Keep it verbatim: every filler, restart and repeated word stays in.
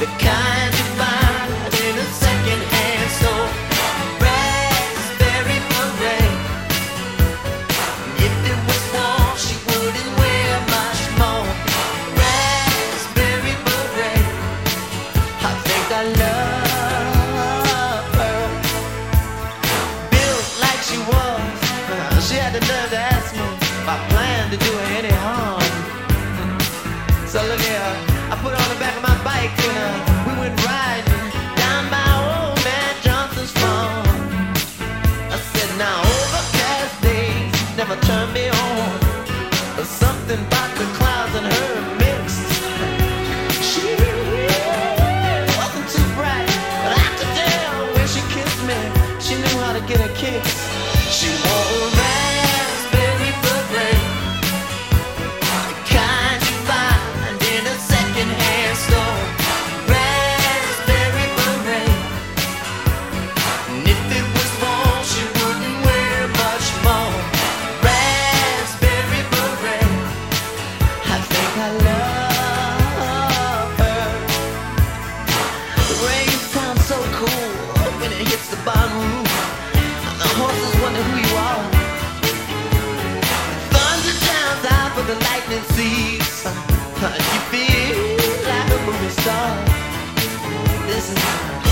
the kind you find in a second-hand store. Raspberry beret. If it was warm, she wouldn't wear much more. Raspberry beret. I think I love her. Built like she was, she had the nerve to ask me if I planned to do her any harm. So look here, I put her on the back of my bike and uh, we went riding down by old man Johnson's farm. I said, now overcast days never turn me on. There's something about the clouds and her mixed. She wasn't too bright, but I could tell when she kissed me, she knew how to get a kiss. She wore a raspberry beret, the kind you find in a second-hand store. Raspberry beret. And if it was warm, she wouldn't wear much more. Raspberry beret. I think I love her. The rain sounds so cool when it hits the bottom roof. The horses wonder who you are. The thunder drowns out, but the lightning sees. You feel like a movie star. This is